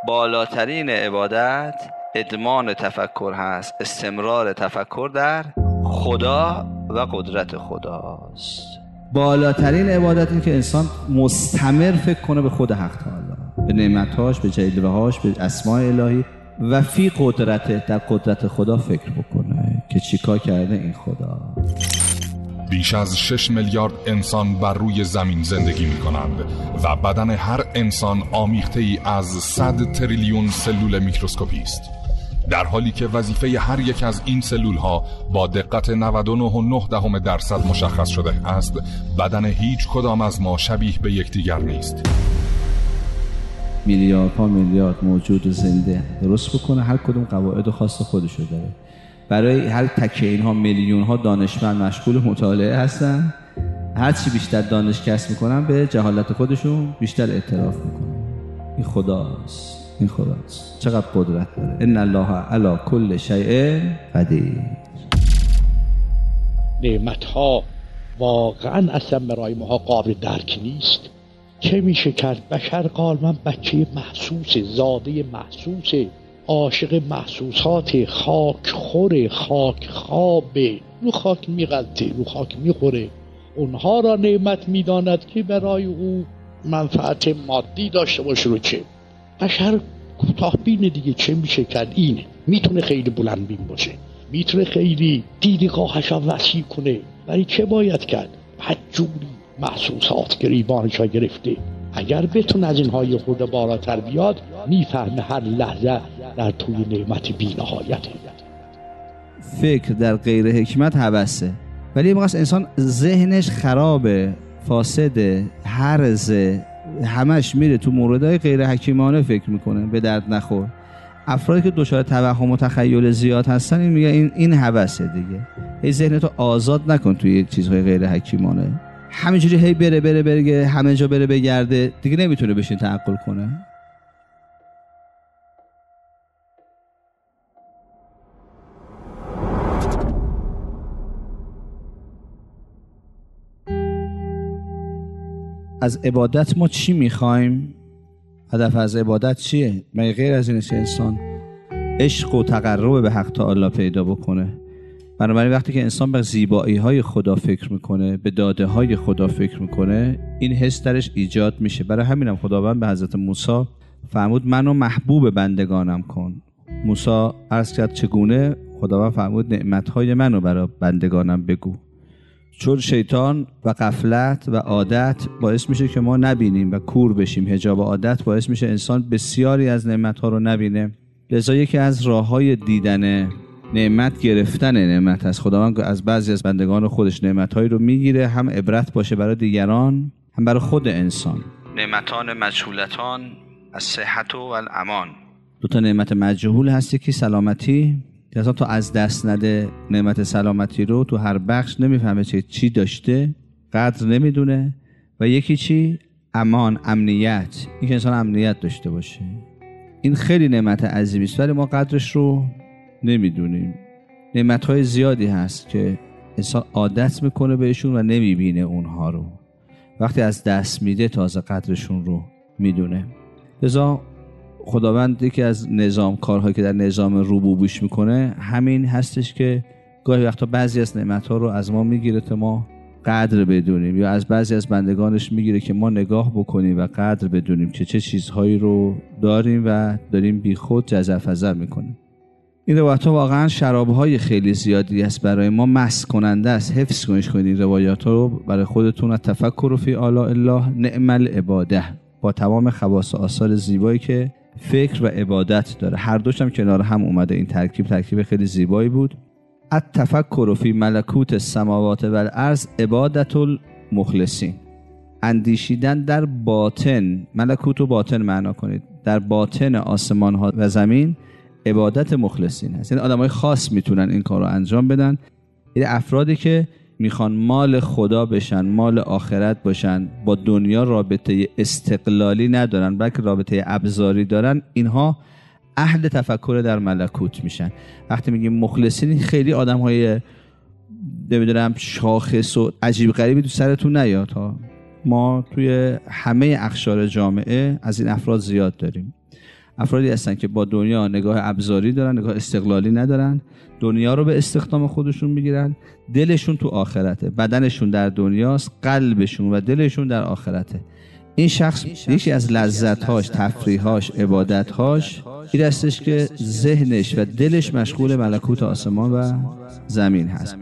بالاترین عبادت ادمان تفکر هست، استمرار تفکر در خدا و قدرت خداست. بالاترین عبادت این که انسان مستمر فکر کنه به خود حق تعالی، به نعمتهاش، به جلیله‌هاش، به اسماء الهی و فی قدرته، در قدرت خدا فکر بکنه که چیکار کرده این خدا. بیش از 6 میلیارد انسان بر روی زمین زندگی می کنند و بدن هر انسان آمیخته ای از 100 تریلیون سلول میکروسکوپی است، در حالی که وظیفه هر یک از این سلول ها با دقت 99.9% مشخص شده است. بدن هیچ کدام از ما شبیه به یکدیگر نیست. میلیاردها میلیارد موجود زنده درست بکنه، هر کدوم قواعد خاص خودشو داره. برای هر تکه اینها میلیون ها دانشمند مشغول مطالعه هستن. هر چی بیشتر دانش کسب میکنن به جهالت خودشون بیشتر اعتراف میکنن. این خداست، این خداست. چقدر قدرت داره. ان الله علی کل شیء قدیر. نعمتها واقعا اصلا برای ما قابل درک نیست. چه میشه کرد؟ بشر قال من بچه محسوس، زاده محسوس، عاشق محسوسات، خاک خوره، خاک خوابه، رو خاک میغلطه، رو خاک میخوره. اونها را نعمت میداند که برای او منفعت مادی داشته باشه. رو چه؟ بشر کوتاه بینه دیگه. چه میشه کرد؟ اینه. میتونه خیلی بلند بین باشه، میتونه خیلی دیدگاهش را وسیع کنه، ولی چه باید کرد؟ بدجوری محسوسات گریبانش گرفته. اگر بتون از اینهای خود بالاتر بیاد، میفهمه هر لحظه در توی نعمت بی‌نهایته. فکر در غیر حکمت هوسه، ولی موقع انسان ذهنش خرابه، فاسده، هرزه، همش میره تو موردهای غیر حکیمانه فکر میکنه، به درد نخور. افرادی که دچار توهم و تخیل زیاد هستن، این میگه این هوسه دیگه. ای ذهنتو آزاد نکن توی چیزهای غیر حکیمانه. همینجوری هی بره همه جا بره بگرده، دیگه نمیتونه بشین تعقل کنه. از عبادت ما چی میخوایم؟ هدف از عبادت چیه؟ مگه غیر از اینه که انسان عشق و تقرب به حق تعالی پیدا بکنه؟ بنابراین وقتی که انسان به زیبایی‌های خدا فکر میکنه، به داده‌های خدا فکر میکنه، این حس درش ایجاد میشه. برای همینم خداوند به حضرت موسی فرمود منو محبوب بندگانم کن. موسی عرض کرد چگونه؟ خداوند فرمود نعمت‌های منو برای بندگانم بگو. چون شیطان و غفلت و عادت باعث میشه که ما نبینیم و کور بشیم. حجاب عادت باعث میشه انسان بسیاری از نعمت‌ها رو نبینه. لذا یکی از راه‌های دیدن نعمت گرفتن نعمت است. خداوند از بعضی از بندگان خودش نعمت‌هایی رو میگیره، هم عبرت باشه برای دیگران، هم برای خود انسان. نعمتان مجهولتان از صحت و الامان. دو تا نعمت مجهول هست، یکی سلامتی، مثلا تو از دست نده نعمت سلامتی رو، تو هر بخش نمیفهمه چی داشته، قدر نمیدونه. و یکی چی؟ امان، امنیت، این که انسان امنیت داشته باشه. این خیلی نعمت عظیمی است ولی ما قدرش رو نمیدونیم. نعمت‌های زیادی هست که انسان عادت میکنه بهشون و نمیبینه اونها رو. وقتی از دست میده تازه قدرشون رو میدونه. لذا خداوند یکی از کارهایی که در نظام ربوبیش میکنه همین هستش که گاهی وقتا بعضی از نعمت‌ها رو از ما میگیره تا ما قدر بدونیم، یا از بعضی از بندگانش میگیره که ما نگاه بکنیم و قدر بدونیم که چه چیزهایی رو داریم و داریم بی خود جزع میکنیم. این روایت‌ها واقعا شراب‌های خیلی زیادی است برای ما، مست کننده است. حفظ کنید این روایت‌ها رو برای خودتون. تفکر فی آلاء الله نعم العباده، با تمام خواص و آثار زیبایی که فکر و عبادت داره. هر دوش هم کنار هم اومده. این ترکیب خیلی زیبایی بود. التفکر فی ملکوت السماوات و الارض عبادت المخلصین. اندیشیدن در باطن، ملکوت و باطن معنا کنید، در باطن آسمان ها و زمین عبادت مخلصین هست. یعنی آدمای خاص میتونن این کار رو انجام بدن. این افرادی که میخوان مال خدا بشن، مال آخرت باشن، با دنیا رابطه استقلالی ندارن بلکه رابطه ابزاری دارن، اینها اهل تفکر در ملکوت میشن. وقتی میگیم مخلصین، خیلی آدم‌های نمیدونم شاخص و عجیب غریبی تو سرتون نیاد ها. ما توی همه اقشار جامعه از این افراد زیاد داریم. افرادی هستن که با دنیا نگاه ابزاری دارن، نگاه استقلالی ندارن، دنیا رو به استخدام خودشون میگیرن، دلشون تو آخرته، بدنشون در دنیاست، قلبشون و دلشون در آخرته. این شخص یکی از لذت‌هاش، تفریح‌هاش، عبادت‌هاش این هستش که ذهنش و دلش مشغول ملکوت آسمان و زمین هست.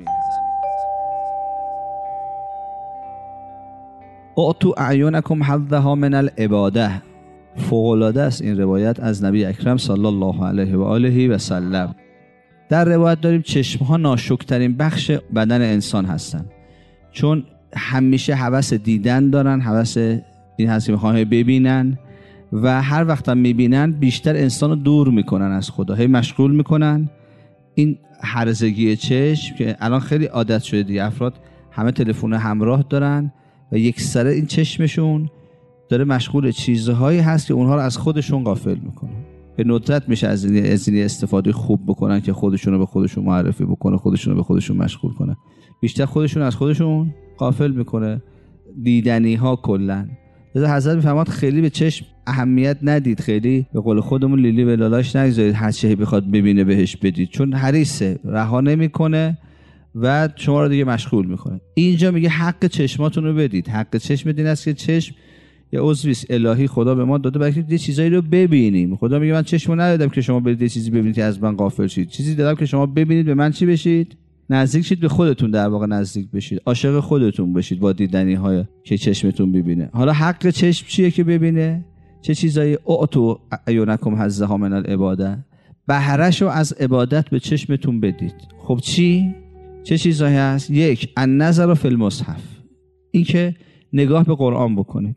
اعطوا اعینکم حظها من العباده. فوق‌العاده است این روایت از نبی اکرم صلی الله علیه و آله و سلم. در روایت داریم چشم‌ها ناشکرترین بخش بدن انسان هستن، چون همیشه هوس دیدن دارن، هوس این هست که میخوان ببینن و هر وقت هم میبینن بیشتر انسان رو دور میکنن از خدا، هی مشغول میکنن. این هرزگی چشم که الان خیلی عادت شده دیگه، افراد همه تلفن همراه دارن و یک سره این چشمشون داره مشغول چیزهایی هست که اونها رو از خودشون غافل میکنه. به ندرت میشه از این استفاده خوب بکنن که خودشون رو به خودشون معرفی بکنه، خودشون رو به خودشون مشغول کنه. بیشتر خودشون از خودشون غافل میکنه. دیدنی ها کلن. لذا حضرت میفرماد خیلی به چشم اهمیت ندید، خیلی به قول خودمون لیلی به لالاش نگذارید، هر چی بخواد ببینه بهش بدید، چون حریصه، رها نمیکنه و شما رو دیگه مشغول میکنه. اینجا میگه حق چشماتون رو بدید. حق چشم دین است که چشم یه عضوی است الهی خدا به ما داده برای اینکه چیزایی رو ببینیم. خدا میگه من چشمو ندادم که شما برید یه چیزی ببینید که از من غافل شید، چیزی دادم که شما ببینید به من چی بشید؟ نزدیک شید، به خودتون در واقع نزدیک بشید، عاشق خودتون بشید با دیدنی های که چشمتون ببینه. حالا حق چشم چیه که ببینه؟ چه چیزایی؟ اعطوا اعینکم حظها من العباده. بهره‌شو از عبادت به چشمتون بدید. خب چه چیزایی هست؟ یک، النظر فی المصحف، این که نگاه به قرآن بکنید.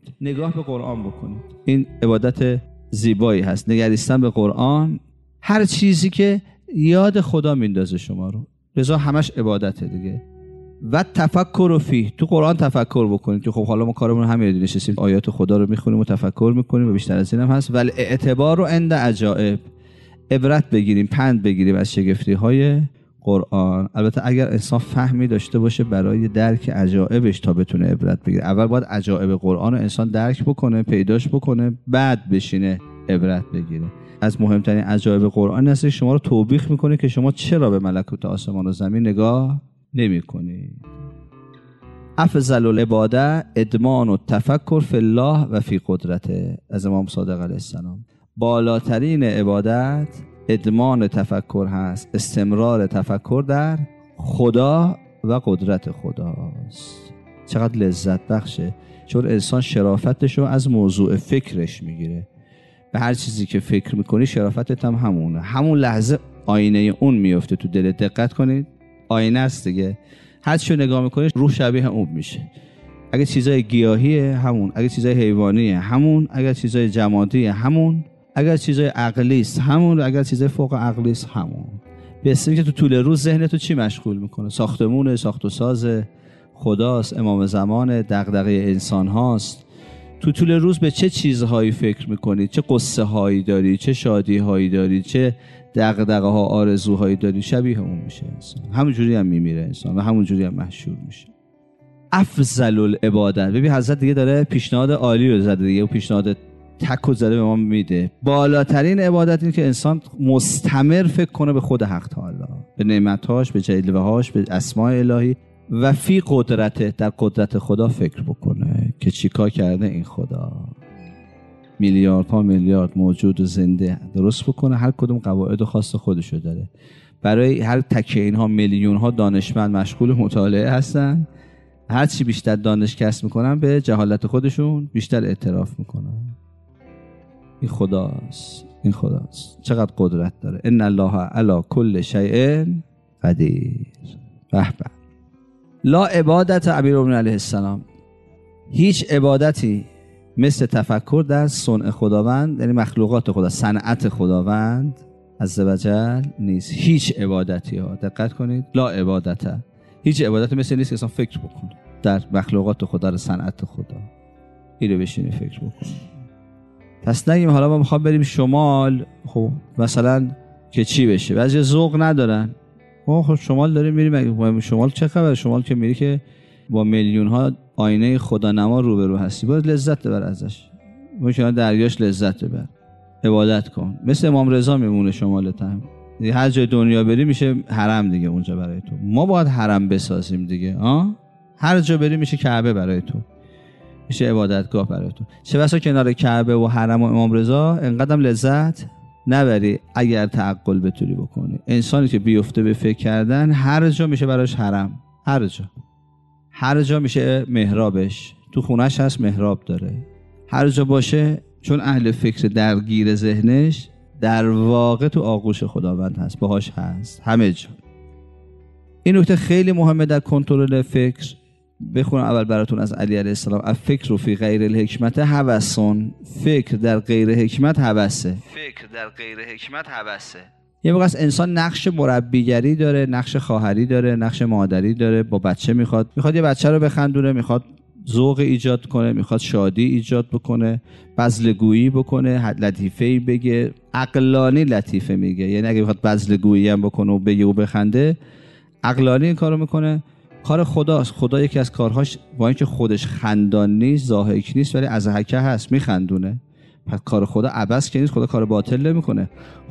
این عبادت زیبایی هست، نگریستن به قرآن. هر چیزی که یاد خدا میندازه شما رو، لذا همش عبادته دیگه. و تفکر فیه، تو قرآن تفکر بکنید که خب حالا ما کارمون همین نشستیم آیات خدا رو میخونیم و تفکر میکنیم و بیشتر از این هم هست. ولی اعتبار رو عند عجائب، عبرت بگیریم، پند بگیریم از شگفتی های قرآن. البته اگر انسان فهمی داشته باشه برای درک عجائبش تا بتونه عبرت بگیره. اول باید عجائب قرآن رو انسان درک بکنه، پیداش بکنه، بعد بشینه عبرت بگیره. از مهمترین عجایب قرآن هست که شما رو توبیخ میکنه که شما چرا به ملکوت آسمان و زمین نگاه نمی‌کنید. افضل العباده ادمان و تفکر فی الله و فی قدرته، از امام صادق علیه السلام. بالاترین عبادت ادمان تفکر هست، استمرار تفکر در خدا و قدرت خداست. چقدر لذت بخشه، چون انسان شرافتش رو از موضوع فکرش میگیره. به هر چیزی که فکر میکنی شرافتت هم همونه. همون لحظه آینه اون میفته تو دلت. دقت کنید، آینه است دیگه. هر چی رو نگاه میکنی روح شبیه اون میشه. اگه چیزای گیاهیه همون، اگه چیزای حیوانیه همون، اگه چیزای جمادیه همون، اگر چیزای عقلی است همون، اگر چیزای فوق عقلی است همون. بسیاری که تو طول روز ذهنتو چی مشغول میکنه؟ ساختمون، ساخت و ساز خداست، امام زمان، دغدغه انسان هاست. تو طول روز به چه چیزهایی فکر میکنید؟ چه قصه هایی داری؟ چه شادی هایی داری؟ چه دغدغه ها، آرزوهایی داری؟ شبیه اون میشه انسان. همونجوری هم میمیره انسان و همونجوری هم محشور میشه. افضل العبادت. ببین حضرت دیگه داره پیشنهاد عالی رو زده دیگه، و پیشنهاد تک و زده به ما میده. بالاترین عبادت این که انسان مستمر فکر کنه به خود حق تعالی، به نعمتاش، به جلوه‌هاش، به اسماء الهی و فی قدرته، در قدرت خدا فکر بکنه که چیکار کرده این خدا. میلیاردها میلیارد موجود و زنده درست بکنه، هر کدوم قواعد و خاص خودشو داره. برای هر تکه اینها میلیون ها دانشمند مشغول مطالعه هستن. هر چی بیشتر دانش کسب میکنن به جهالت خودشون بیشتر اعتراف میکنن. این خداست، این خداست. چقدر قدرت داره. ان الله علی کل شیء قدیر. به به. لا عبادت امیرالمومنین علیه السلام. هیچ عبادتی مثل تفکر در صنع خداوند، یعنی مخلوقات خدا، صنعت خداوند عزوجل نیست. هیچ عبادتی ها، دقت کنید، لا عبادت، هیچ عبادتی مثل نیست که اصلا فکر بکنه در مخلوقات خدا، در صنعت خدا. اینو بشینی فکر بکنی. پس نگیم حالا ما میخوام بریم شمال، خب مثلا که چی بشه؟ بعضی ذوق ندارن. خب شمال داریم میریم، شمال چه خبر؟ شمال که میری که با میلیون ها آینه خدا نما روبرو هستی، باید لذت ببر ازش. ممکنه دریاش لذت ببر. عبادت کن. مثل امام رضا میمونه شمالت هم، هر جای دنیا بری میشه حرم دیگه اونجا برای تو. ما باید حرم بسازیم دیگه. هر جا بری میشه کعبه برای تو، میشه عبادتگاه برای تو. چه بسا کنار کعبه و حرم و امام رضا انقدرم لذت نبری اگر تعقل بتونی بکنی. انسانی که بیفته به فکر کردن هر جا میشه براش حرم، هر جا میشه محرابش. تو خونش هست محراب داره، هر جا باشه، چون اهل فکر درگیر ذهنش در واقع تو آغوش خداوند هست، باهاش هست همه جا. این نکته خیلی مهمه در کنترل فکر. بخونم اول براتون از علی علیه السلام: الفکر فی غیر الحکمت هوسون. فکر در غیر حکمت هوسه. یه موقع انسان نقش مربیگری داره، نقش خواهری داره، نقش مادری داره. با بچه میخواد یه بچه رو بخندونه، میخواد ذوق ایجاد کنه، میخواد شادی ایجاد بکنه، بذلگویی بکنه، لطیفه‌ای بگه. عقلانی لطیفه میگه، یعنی اگه میخواد بذلگویی هم بکنه و بگه و بخنده، عقلانی این کارو میکنه. کار خداست. خدا یکی از کارهاش با اینکه خودش خندان نیست، ضاحک نیست، ولی ضحکه هست، میخندونه. پس کار خدا عبث که نیست، خدا کار باطل نمیکنه.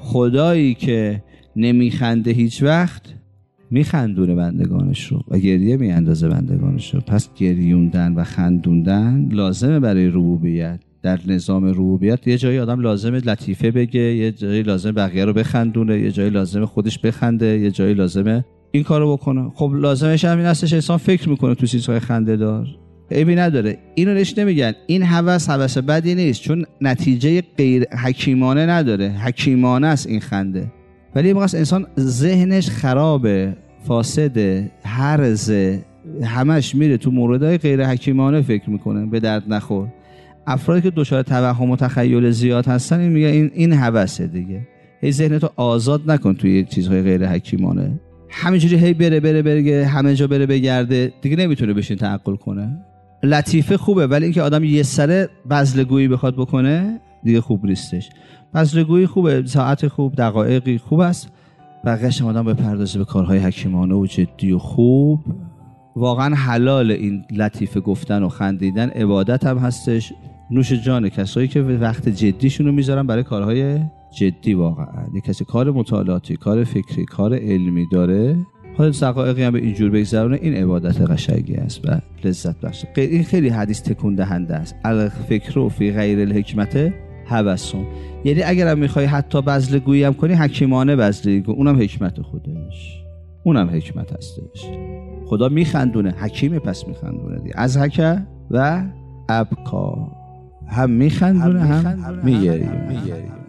خدایی که نمیخنده هیچ وقت میخندونه بندگانش رو و گریه میاندازه بندگانش رو. پس گریوندن و خندوندن لازمه برای ربوبیت. در نظام ربوبیت یه جایی آدم لازمه لطیفه بگه، یه جایی لازمه بقیه رو بخندونه، یه جایی لازمه خودش بخنده، یه جایی لازمه این کارو بکنه. خب لازمش همین هستش انسان فکر میکنه تو چیزهای خنده دار. عیبی نداره. اینو نش نمیگن این هوس بدی نیست، چون نتیجه غیر حکیمانه نداره، حکیمانه است این خنده. ولی موقع انسان ذهنش خرابه، فاسده، هرزه، همش میره تو موردهای غیر حکیمانه فکر میکنه، به درد نخور. افرادی که دچار توهم و تخیل زیاد هستن این میگه این هوسه دیگه. هی ذهنتو آزاد نکن توی چیزهای غیر حکیمانه. همینجوری هی بره همه جا بره بگرده، دیگه نمیتونه بشین تعقل کنه. لطیفه خوبه، ولی اینکه آدم یه سره بذلگویی بخواد بکنه دیگه خوب نیستش. بذلگویی خوبه، ساعت خوب، دقایقی خوب است، بقیه‌اش آدم بپردازه به کارهای حکیمانه و جدی و خوب. واقعا حلال این لطیفه گفتن و خندیدن، عبادت هم هستش. نوش جان کسایی که وقت جدیشون رو میذارن برای کارهای جدی. واقعا یک کسی کار مطالعاتی، کار فکری، کار علمی داره، حالا دقایقی هم به اینجور بگذرونه، این عبادت قشنگی است و لذت بخشه. این خیلی حدیث تکون دهنده است. الفکر فی غیر الحکمت هوسون. یعنی اگرم میخوای حتی بذلگویی هم کنی، حکیمانه بذلگویی، اونم حکمت خودش، اونم حکمت هستش. خدا میخندونه، حکیمه، پس میخندونه دیگه. از حکه و ابکا، هم میخندونه هم میگری.